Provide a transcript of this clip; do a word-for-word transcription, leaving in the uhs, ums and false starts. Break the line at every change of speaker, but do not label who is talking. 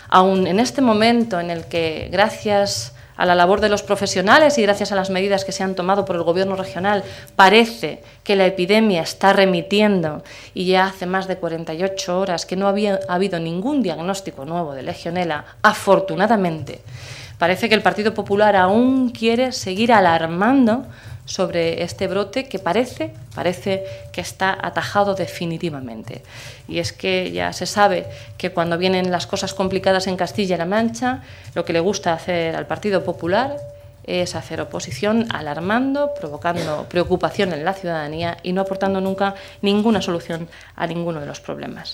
Aún en este momento en el que, gracias a la labor de los profesionales y gracias a las medidas que se han tomado por el Gobierno regional, parece que la epidemia está remitiendo y ya hace más de cuarenta y ocho horas que no había habido ningún diagnóstico nuevo de Legionela, afortunadamente, parece que el Partido Popular aún quiere seguir alarmando sobre este brote que parece, parece que está atajado definitivamente. Y es que ya se sabe que cuando vienen las cosas complicadas en Castilla-La Mancha, lo que le gusta hacer al Partido Popular es hacer oposición alarmando, provocando preocupación en la ciudadanía y no aportando nunca ninguna solución a ninguno de los problemas.